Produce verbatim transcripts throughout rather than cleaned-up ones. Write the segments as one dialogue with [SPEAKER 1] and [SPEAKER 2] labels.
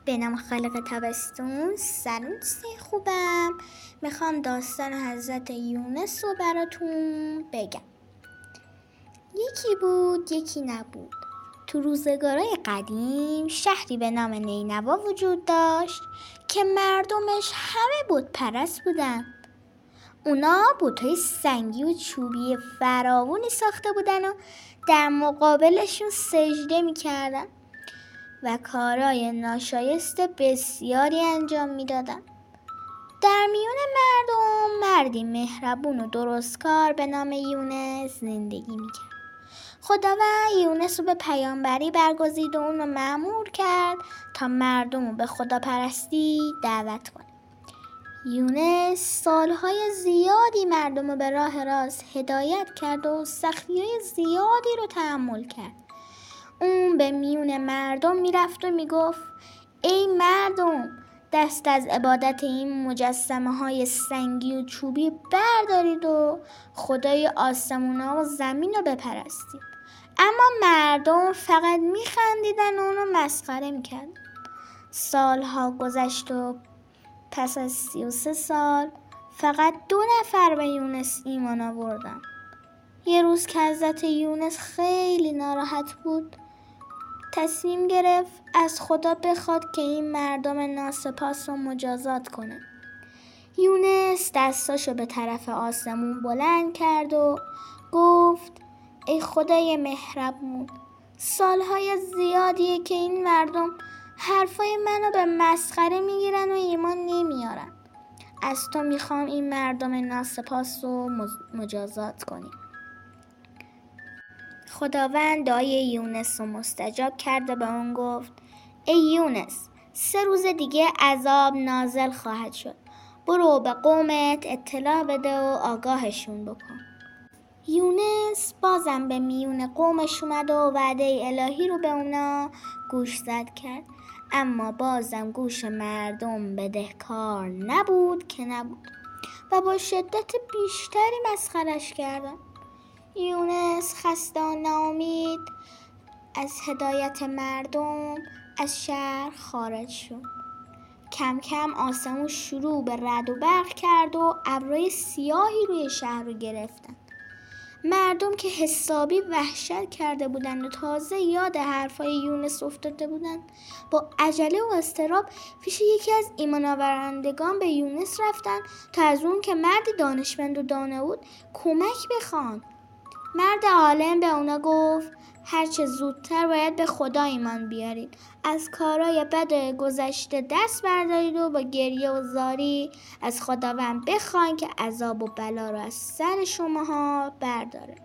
[SPEAKER 1] به نام خالق تابستون. سلام دوستای خوبم، میخوام داستان حضرت یونس رو براتون بگم. یکی بود یکی نبود. تو روزگارای قدیم شهری به نام نینوا وجود داشت که مردمش همه بت پرست بودن. اونا بت‌های سنگی و چوبی فراوانی ساخته بودن و در مقابلشون سجده میکردن و کارهای ناشایست بسیاری انجام میدادن. در میون مردم مردی مهربون و درستکار به نام یونس زندگی میکرد. خداوند یونس رو به پیامبری برگزید و اون رو مأمور کرد تا مردم رو به خداپرستی دعوت کنه. یونس سالهای زیادی مردم رو به راه راست هدایت کرد و سختی‌های زیادی رو تحمل کرد. اون به میون مردم میرفت و میگفت ای مردم، دست از عبادت این مجسمه های سنگی و چوبی بردارید و خدای آسمونا و زمین رو بپرستید. اما مردم فقط میخندیدن و اون رو مسخره میکردن. سالها گذشت و پس از سی و سه سال فقط دو نفر به یونس ایمان آوردن. یه روز که حضرت یونس خیلی ناراحت بود، تصمیم گرفت از خدا بخواد که این مردم ناسپاس رو مجازات کنه. یونس دستاشو به طرف آسمون بلند کرد و گفت ای خدای مهربون، سالهای زیادیه که این مردم حرفای منو به مسخره میگیرن و ایمان نمیارن. از تو میخوام این مردم ناسپاس رو مجازات کنی. خداوند دعای یونس رو مستجاب کرد و به اون گفت ای یونس، سه روز دیگه عذاب نازل خواهد شد. برو به قومت اطلاع بده و آگاهشون بکن. یونس بازم به میون قومش اومد و وعده الهی رو به اونا گوش زد کرد، اما بازم گوش مردم بدهکار نبود که نبود و با شدت بیشتری مسخرش کردن. یونس خسته و ناامید از هدایت مردم از شهر خارج شد. کم کم آسمون شروع به رعد و برق کرد و ابرهای سیاهی روی شهر رو گرفتن. مردم که حسابی وحشت کرده بودن و تازه یاد حرفای یونس افتاده بودن، با عجله و اضطراب پیش یکی از ایمان آورندگان به یونس رفتن تا از اون که مرد دانشمند و دانا بود کمک بخوان. مرد عالم به اونا گفت هرچه زودتر باید به خدا ایمان بیارید، از کارهای بد گذشته دست بردارید و با گریه و زاری از خداوند بخواین که عذاب و بلا رو از سر شماها برداره.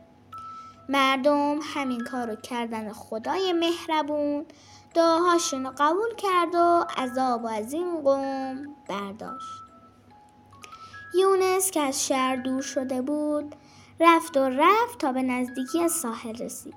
[SPEAKER 1] مردم همین کارو کردن. خدای مهربون دعاهاشون رو قبول کرد و عذاب از این قوم برداشت. یونس که از شهر دور شده بود رفت و رفت تا به نزدیکی از ساحل رسید.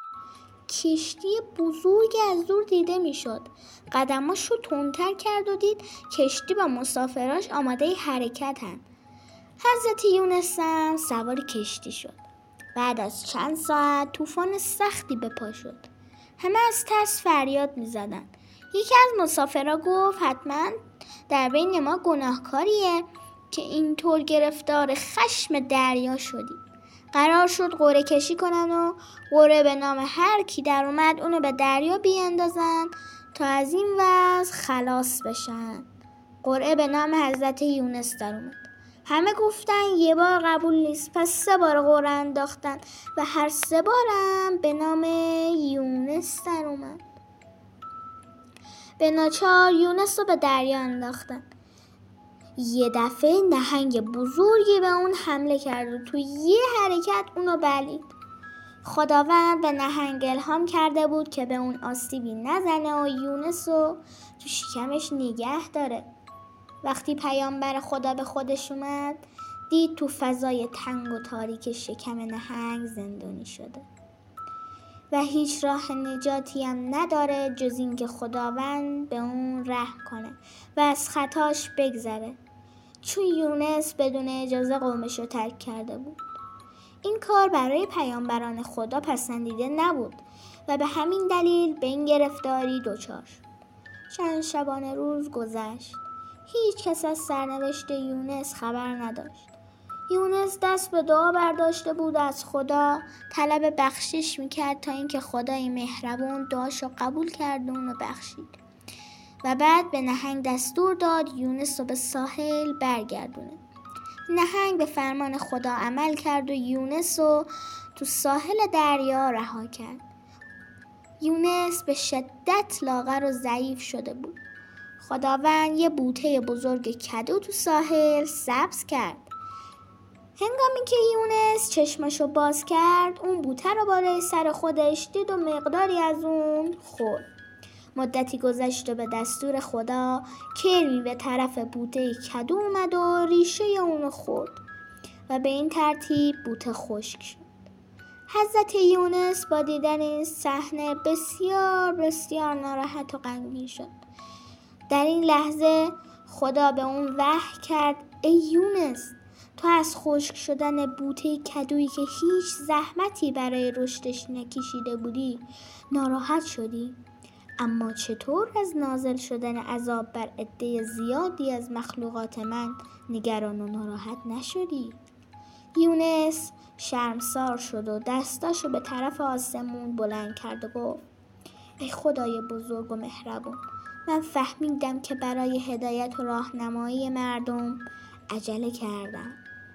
[SPEAKER 1] کشتی بزرگی از دور دیده میشد. قدماشو تندتر کرد و دید کشتی با مسافراش آماده حرکتن. حضرت یونس هم سوار کشتی شد. بعد از چند ساعت طوفان سختی به پا شد. همه از ترس فریاد میزدن. یکی از مسافرها گفت حتما در بین ما گناهکاریه که اینطور گرفتار خشم دریا شدیم. قرار شد قرعه کشی کنن و قرعه به نام هر کی در اومد اونو به دریا بیاندازن تا از این وضع خلاص بشن. قرعه به نام حضرت یونس در اومد. همه گفتن یه بار قبول نیست، پس سه بار قرعه انداختن و هر سه بارم به نام یونس در اومد. به ناچار یونس رو به دریا انداختن. یه دفعه نهنگ بزرگی به اون حمله کرد و تو یه حرکت اونو بلعید. خداوند به نهنگ الهام کرده بود که به اون آسیبی نزنه و یونس رو تو شکمش نگه داره. وقتی پیامبر خدا به خودش اومد دید تو فضای تنگ و تاریک شکم نهنگ زندانی شده و هیچ راه نجاتی هم نداره جز این که خداوند به اون رحم کنه و از خطاش بگذره، چون یونس بدون اجازه قومش رو ترک کرده بود. این کار برای پیامبران خدا پسندیده نبود و به همین دلیل به این گرفتاری دچار شد. چند شبانه روز گذشت. هیچ کس از سرنوشت یونس خبر نداشت. یونس دست به دعا برداشته بود، از خدا طلب بخشش میکرد تا اینکه خدای مهربون دعاشو قبول کرد و اونو بخشید و بعد به نهنگ دستور داد یونس رو به ساحل برگردونه. نهنگ به فرمان خدا عمل کرد و یونس رو تو ساحل دریا رها کرد. یونس به شدت لاغر و ضعیف شده بود. خداوند یه بوته بزرگ کدو تو ساحل سبز کرد. هنگامی که یونس چشمشو باز کرد، اون بوته رو بالای سر خودش دید و مقداری از اون خورد. مدتی گذشت و به دستور خدا کرمی به طرف بوته کدو اومد و ریشه اونو خورد و به این ترتیب بوته خشک شد. حضرت یونس با دیدن این صحنه بسیار بسیار ناراحت و غمگین شد. در این لحظه خدا به اون وحی کرد: ای یونس، تو از خشک شدن بوته کدویی که هیچ زحمتی برای رشدش نکشیده بودی ناراحت شدی؟ اما چطور از نازل شدن عذاب بر عده زیادی از مخلوقات من نگران و ناراحت نشدی؟ یونس شرمسار شد و دستاشو به طرف آسمون بلند کرد و گفت: ای خدای بزرگ و مهربون، من فهمیدم که برای هدایت و راهنمایی مردم عجله کردم.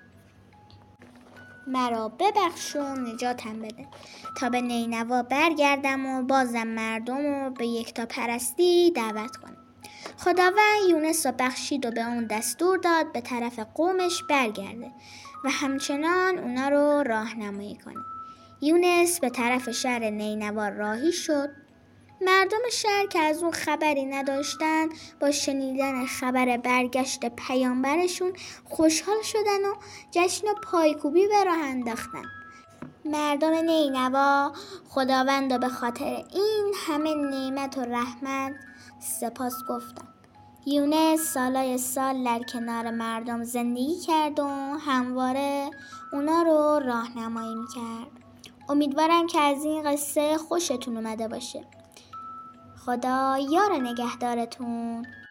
[SPEAKER 1] مرا ببخش و نجاتم بده تا به نینوا برگردم و بازم مردم رو به یکتا پرستی دعوت کنم. خداوند یونس را بخشید و به اون دستور داد به طرف قومش برگرده و همچنان اونا رو راهنمایی کنه. یونس به طرف شهر نینوا راهی شد. مردم شهر که از اون خبری نداشتن با شنیدن خبر برگشت پیامبرشون خوشحال شدن و جشن و پایکوبی به راه انداختن. مردم نینوا خداوند رو به خاطر این همه نعمت و رحمت سپاس گفتن. یونس سالای سال در کنار مردم زندگی کرد و همواره اونا رو راهنمایی میکرد. امیدوارم که از این قصه خوشتون اومده باشه. خدا یار نگهدارتون.